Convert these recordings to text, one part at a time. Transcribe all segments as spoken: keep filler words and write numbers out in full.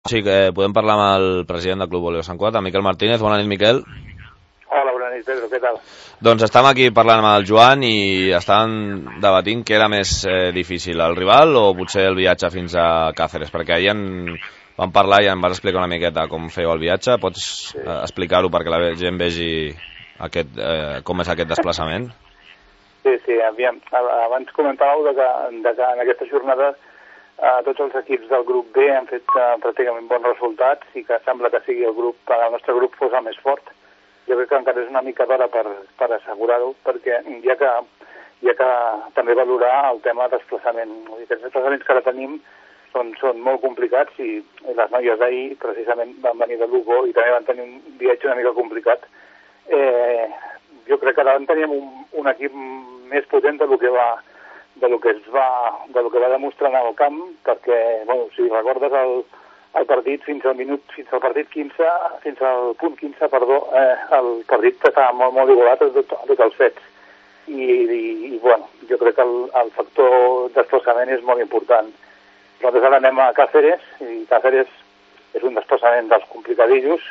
Sí, que podem parlar amb el president del Club Voleo Sant Cugat, Miquel Martínez. Bona nit, Miquel. Hola, bona nit, Pedro, què tal? Doncs estem aquí parlant amb el Joan i estan debatint què era més eh, difícil, el rival o potser el viatge fins a Càceres, perquè ahir en vam parlar i em vas explicar una miqueta com feu el viatge. Pots sí. eh, explicar-ho perquè la gent vegi aquest, eh, com és aquest desplaçament? Sí, sí, aviam, abans comentàveu de que, de que en aquesta jornada Uh, tots els equips del grup B han fet uh, pràcticament bons resultats i que sembla que sigui el grup, el nostre grup fos el més fort. Jo crec que encara és una mica d'hora per, per assegurar-ho, perquè hi ha, que, hi ha que també valorar el tema de desplaçament. Vull dir, aquests desplaçaments que ara tenim són, són molt complicats i, i les noies d'ahir precisament van venir de Lugo i també van tenir un viatge una mica complicat. Eh, jo crec que ara teníem un, un equip més potent del que va de lo que es va, de lo que va demostrar en el camp, perquè, bueno, si recordes el, el partit fins al minut, fins al partit quinze, fins al punt quinze, perdó, eh, el partit estava molt, molt igualat a tot, a tots els fets. I, i, i, bueno, jo crec que el, el factor desplaçament és molt important. Nosaltres ara anem a Càceres, i Càceres és un desplaçament dels complicadillos,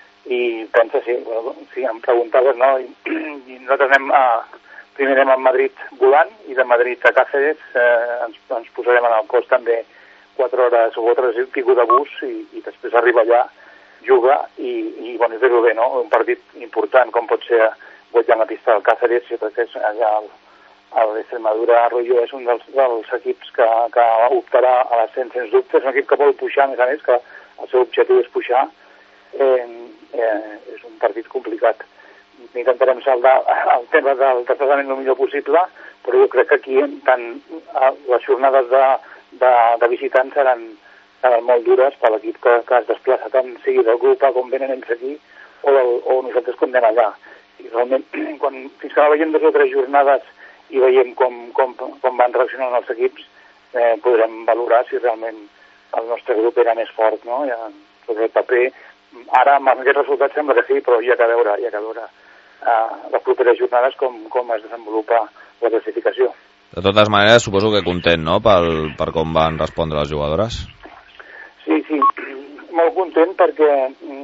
i pensa, sí, bueno, sí, em preguntaves, no? I, i nosaltres anem a Primer anem a Madrid volant i de Madrid a Càceres eh, ens, ens posarem en el cos també quatre hores o quatre hores i pico de bus i, i després arriba allà, juga i, i bueno, fer-ho bé, no? Un partit important com pot ser guanyar la pista del Càceres, jo crec que és allà el, el Extremadura Arroyo és un dels, dels equips que, que optarà a l'ascens sens dubte, és un equip que vol pujar, a més a més, que el seu objectiu és pujar, eh, eh, és un partit complicat. Intentarem saldar el tema del desplaçament el millor possible, però jo crec que aquí tant, les jornades de, de, de visitants seran, seran molt dures per l'equip que, que es desplaça, tant sigui del grup A com venen ells aquí o, del, o nosaltres com anem allà. I realment, quan, fins que no veiem dues o tres jornades i veiem com, com, com van reaccionant els equips, eh, podrem valorar si realment el nostre grup era més fort, no? Ja, sobre el paper, ara amb aquests resultats sembla que sí, però hi ha que veure, hi ha que veure Uh, les properes jornades com, com es desenvolupa la classificació. De totes maneres, suposo que content, no?, Pel, per com van respondre les jugadores. Sí, sí, molt content perquè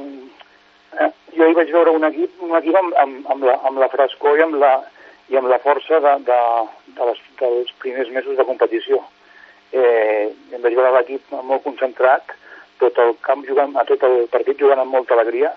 eh, jo hi vaig veure un equip, un equip amb, amb, amb, la, amb la frescor i amb la, i amb la força de, de, de les, dels primers mesos de competició. Eh, em vaig veure l'equip molt concentrat, tot el camp jugant, a tot el partit jugant amb molta alegria,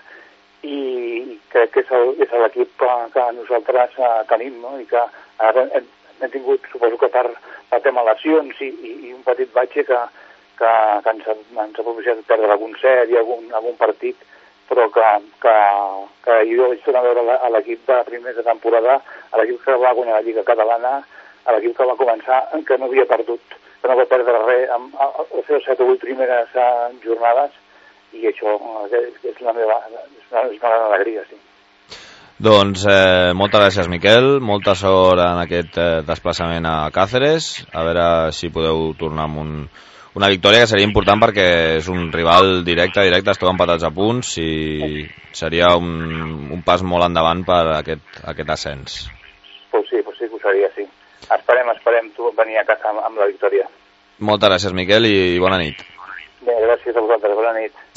i crec que és l'equip que, que nosaltres uh, tenim, no? I que ara hem, hem tingut, suposo que per el tema lesions i, i, i un petit batxe que, que, que ens, ens ha proposat perdre algun set i algun, algun partit, però que, que, que jo vaig tornar a veure a l'equip de primera temporada, a l'equip que va guanyar la Lliga Catalana, a l'equip que va començar, que no havia perdut, que no va perdre res amb les seves set o vuit primeres uh, jornades, i això és la meva és una, és una gran alegria, sí. Doncs eh, moltes gràcies, Miquel, molta sort en aquest eh, desplaçament a Càceres, a veure si podeu tornar amb un, una victòria que seria important perquè és un rival directe, directe, esteu empatats a punts i seria un, un pas molt endavant per aquest, aquest ascens. Pues sí, pues sí que ho seria, sí. Esperem, esperem tu venir a casa amb, amb la victòria. Moltes gràcies, Miquel, i bona nit. Bé, gràcies a vosaltres, bona nit.